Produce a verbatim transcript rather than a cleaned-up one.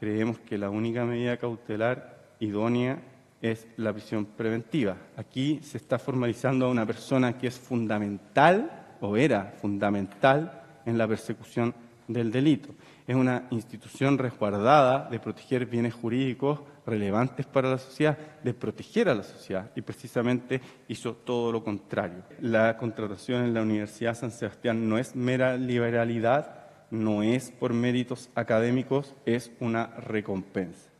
creemos que la única medida cautelar idónea es la prisión preventiva. Aquí se está formalizando a una persona que es fundamental, o era fundamental, en la persecución del delito. Es una institución resguardada de proteger bienes jurídicos relevantes para la sociedad, de proteger a la sociedad, y precisamente hizo todo lo contrario. La contratación en la Universidad San Sebastián no es mera liberalidad, no es por méritos académicos, es una recompensa.